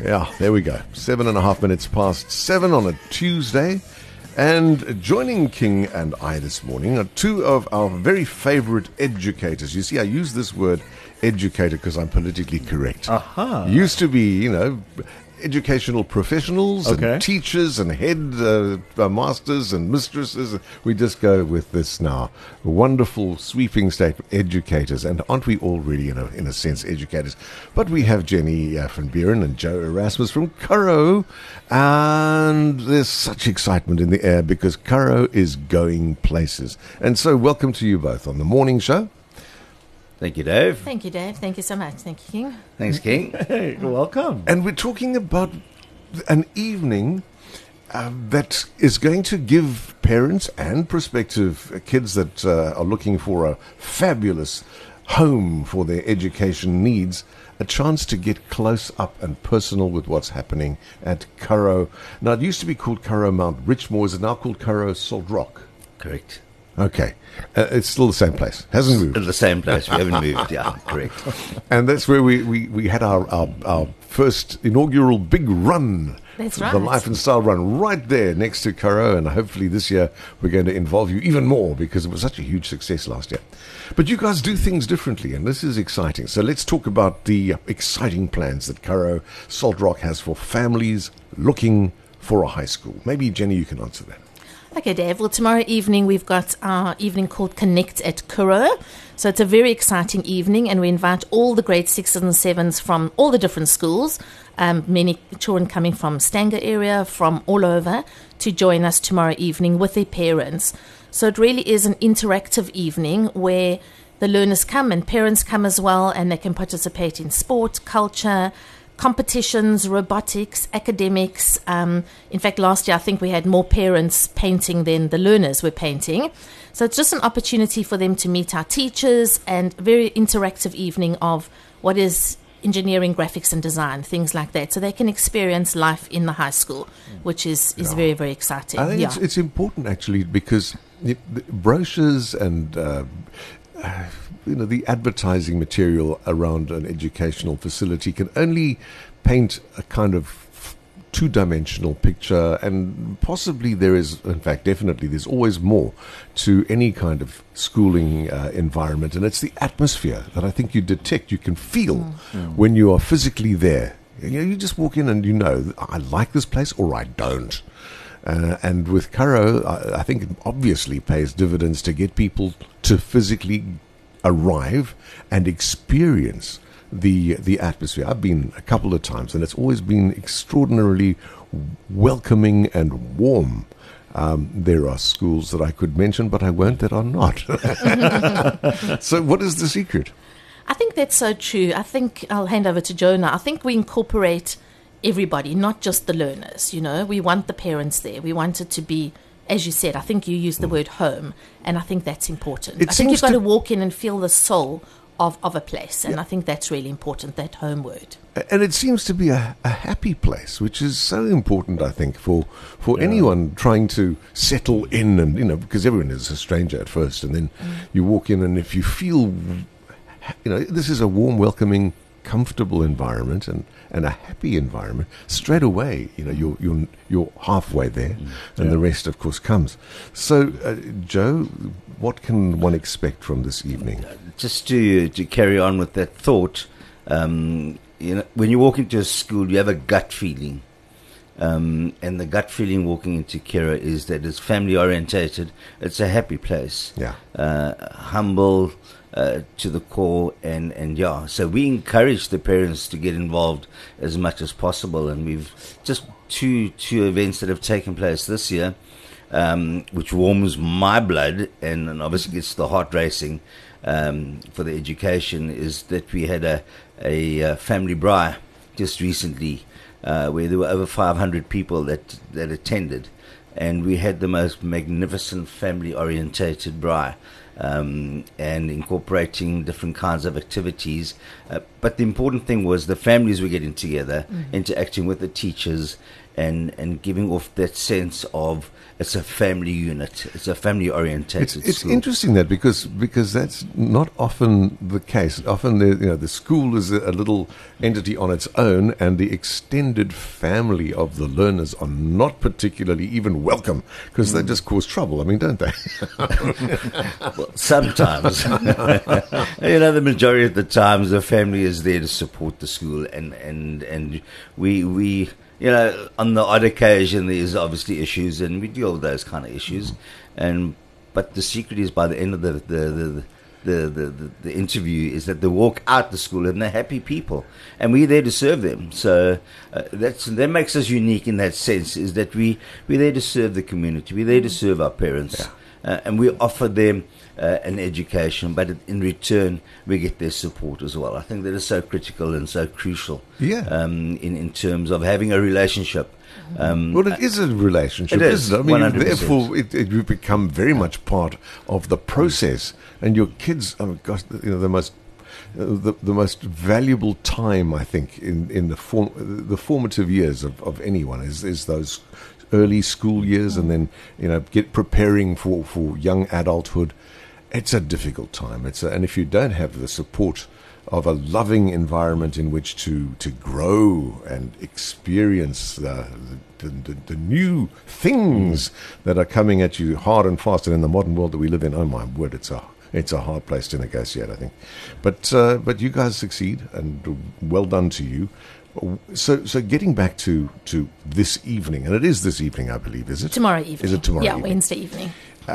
Yeah, there we go. 7.5 minutes past 7 on a Tuesday. And joining King and I this morning are two of our very favorite educators. You see, I use this word educator because I'm politically correct. Used to be, educational professionals and teachers and head masters and mistresses. We just go with this now. Wonderful sweeping statement, educators. And aren't we all really, in a sense, educators? But we have Jenny van Buren and Joe Erasmus from Curro. And there's such excitement in the air because Curro is going places. And so welcome to you both on the morning show. Thank you, Dave. Thank you, Dave. Thank you so much. Thank you, King. Thanks, King. Hey, welcome. And we're talking about an evening that is going to give parents and prospective kids that are looking for a fabulous home for their education needs a chance to get close up and personal with what's happening at Curro. Now, it used to be called Curro Mount Richmore. Is it now called Curro Salt Rock? Correct. Okay. It's still the same place. Hasn't moved. The same place. We haven't moved. Yeah, correct. And that's where we had our first inaugural big run. That's right. The Life and Style run right there next to Curro. And hopefully this year we're going to involve you even more because it was such a huge success last year. But you guys do things differently, and this is exciting. So let's talk about the exciting plans that Curro Salt Rock has for families looking for a high school. Maybe, Jenny, you can answer that. Okay, Dave. Well, tomorrow evening we've got our evening called Connect at Curro. So it's a very exciting evening, and we invite all the grade 6s and 7s from all the different schools, many children coming from Stanger area, from all over, to join us tomorrow evening with their parents. So it really is an interactive evening where the learners come and parents come as well, and they can participate in sport, culture, competitions, robotics, academics. In fact, last year I think we had more parents painting than the learners were painting. So it's just an opportunity for them to meet our teachers, and a very interactive evening of what is engineering, graphics and design, things like that. So they can experience life in the high school, which is very, very exciting. I think it's important actually because the brochures and the advertising material around an educational facility can only paint a kind of two-dimensional picture, and possibly there is, in fact, definitely, there's always more to any kind of schooling environment, and it's the atmosphere that I think you detect, you can feel when you are physically there. You just walk in and I like this place or I don't. And with Curro, I think it obviously pays dividends to get people to physically arrive and experience the atmosphere. I've been a couple of times, and it's always been extraordinarily welcoming and warm. There are schools that I could mention, but I won't, that are not. So what is the secret? I think that's so true. I think I'll hand over to Joe now. I think we incorporate everybody, not just the learners. We want the parents there. We want it to be, as you said, I think you used the word home, and I think that's important. I think you've got to walk in and feel the soul of a place, and I think that's really important, that home word. And it seems to be a happy place, which is so important, I think, for anyone trying to settle in, and because everyone is a stranger at first, and then you walk in, and if you feel, this is a warm, welcoming, comfortable environment and a happy environment, straight away, you're halfway there, and the rest, of course, comes. So, Joe, what can one expect from this evening? Just to carry on with that thought, when you walk into a school, you have a gut feeling. And the gut feeling walking into Curro is that it's family orientated. It's a happy place. Yeah. Humble to the core, and so we encourage the parents to get involved as much as possible. And we've just two events that have taken place this year, which warms my blood and obviously gets the heart racing for the education, is that we had a family braai just recently, where there were over 500 people that attended, and we had the most magnificent family-orientated braai. and incorporating different kinds of activities. But the important thing was the families were getting together, interacting with the teachers, and giving off that sense of it's a family unit. It's a family orientated. It's interesting that because that's not often the case. Often the school is a little entity on its own, and the extended family of the learners are not particularly even welcome because they just cause trouble. I mean, don't they? Well, sometimes, the majority of the times the family is there to support the school, and we. On the odd occasion, there's obviously issues, and we deal with those kind of issues. But the secret is, by the end of the interview, is that they walk out the school and they're happy people, and we're there to serve them. So that makes us unique in that sense. Is that we're there to serve the community, we're there to serve our parents, and we offer them an education, but in return we get their support as well. I think that is so critical and so crucial. In terms of having a relationship. Well, it is a relationship, isn't it? I mean, 100%. Therefore, you become very much part of the process, and your kids. Oh gosh, the most valuable time, I think, in the formative years of anyone is those early school years, and then preparing for young adulthood. It's a difficult time. And if you don't have the support of a loving environment in which to grow and experience the new things that are coming at you hard and fast, and in the modern world that we live in, oh my word, it's a hard place to negotiate, I think. But you guys succeed, and well done to you. So getting back to this evening, and it is this evening, I believe, is it? Tomorrow evening. Is it tomorrow evening? Yeah, Wednesday evening.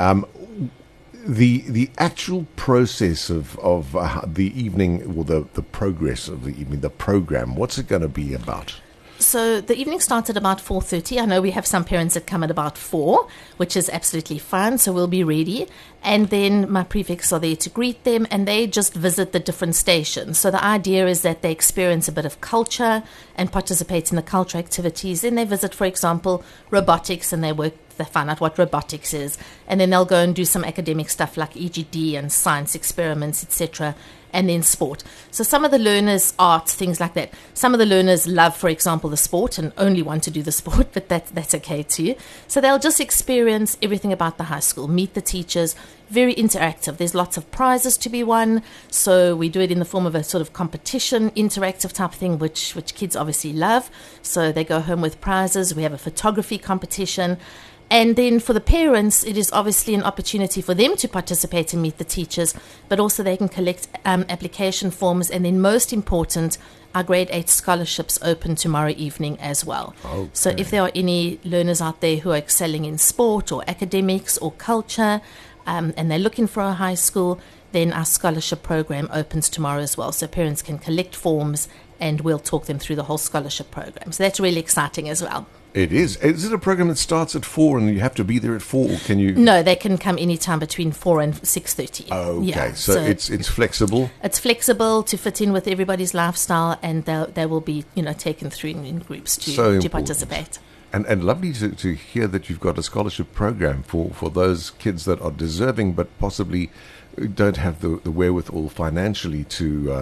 The actual process of the evening, or the progress of the evening, the program, what's it going to be about? So the evening starts at about 4:30. I know we have some parents that come at about 4, which is absolutely fine. So we'll be ready. And then my prefects are there to greet them, and they just visit the different stations. So the idea is that they experience a bit of culture and participate in the cultural activities. Then they visit, for example, robotics, and they find out what robotics is. And then they'll go and do some academic stuff like EGD and science experiments, etc., and then sport. So some of the learners, art, things like that. Some of the learners love, for example, the sport and only want to do the sport, but that's okay too. So they'll just experience everything about the high school, meet the teachers, very interactive. There's lots of prizes to be won. So we do it in the form of a sort of competition, interactive type thing, which kids obviously love. So they go home with prizes. We have a photography competition. And then for the parents, it is obviously an opportunity for them to participate and meet the teachers, but also they can collect application forms. And then most important, our grade 8 scholarships open tomorrow evening as well. Okay. So if there are any learners out there who are excelling in sport or academics or culture, and they're looking for a high school, then our scholarship program opens tomorrow as well. So parents can collect forms, and we'll talk them through the whole scholarship program. So that's really exciting as well. It is. Is it a program that starts at 4 and you have to be there at 4? Or can you? No, they can come anytime between 4 and 6:30. Okay, yeah, so it's flexible. It's flexible to fit in with everybody's lifestyle, and they will be taken through in groups to participate. And lovely to hear that you've got a scholarship program for those kids that are deserving but possibly don't have the wherewithal financially to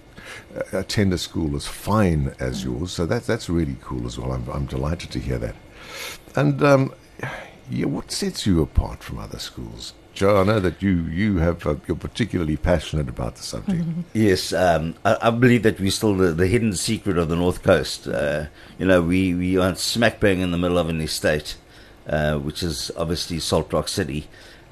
attend a school as fine as yours. So that's really cool as well. I'm delighted to hear that. And what sets you apart from other schools? Joe, I know that you're particularly passionate about the subject. Yes, I believe that we're still the hidden secret of the North Coast. We are smack bang in the middle of an estate, which is obviously Salt Rock City.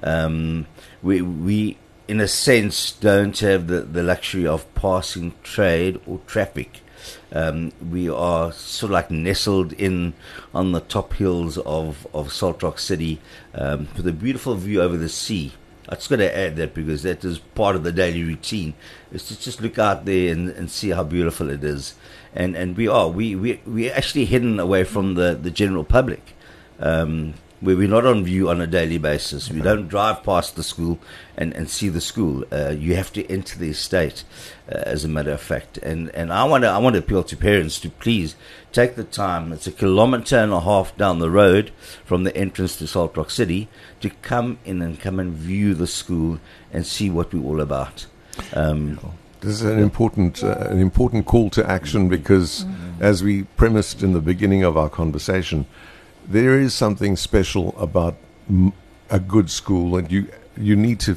We in a sense don't have the luxury of passing trade or traffic. We are sort of like nestled in on the top hills of Salt Rock City, with a beautiful view over the sea. I just got to add that because that is part of the daily routine, is to just look out there and see how beautiful it is. And we're actually hidden away from the general public. where we're not on view on a daily basis. We don't drive past the school and see the school. You have to enter the estate, as a matter of fact. And I want to appeal to parents to please take the time. It's 1.5 kilometers down the road from the entrance to Salt Rock City, to come and view the school and see what we're all about. This is an important call to action, because, as we premised in the beginning of our conversation, there is something special about a good school, and you need to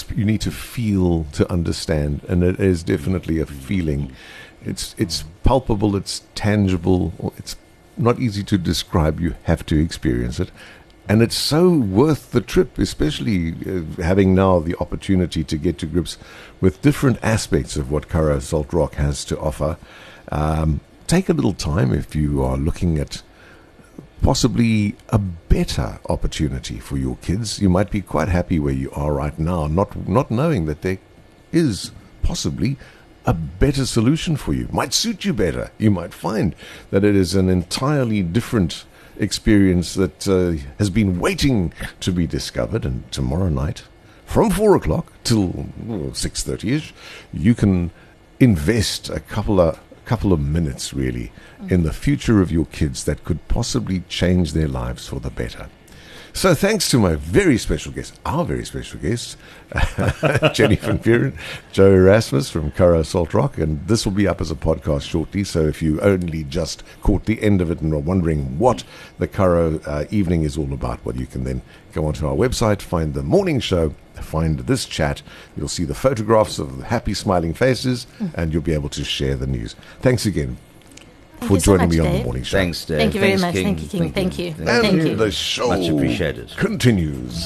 feel to understand, and it is definitely a feeling. It's palpable, it's tangible, it's not easy to describe. You have to experience it. And it's so worth the trip, especially having now the opportunity to get to grips with different aspects of what Curragh Salt Rock has to offer. Take a little time if you are looking at possibly a better opportunity for your kids. You might be quite happy where you are right now, not knowing that there is possibly a better solution for you. Might suit you better. You might find that it is an entirely different experience that has been waiting to be discovered. And tomorrow night, from 4 o'clock till 6:30ish, you can invest a couple of minutes really in the future of your kids that could possibly change their lives for the better. So thanks to my very special guest, our very special guest, Jenny Van Vuuren, Joe Erasmus from Curragh Salt Rock, and this will be up as a podcast shortly, so if you only just caught the end of it and are wondering what the Curragh evening is all about, well, you can then go onto our website, find the morning show, find this chat, you'll see the photographs of happy smiling faces, and you'll be able to share the news. Thanks again for joining me on the morning show. Thanks, Dave. Thank you very Thanks, much. King. Thank you, King. Thank you. And the show Much appreciated. continues.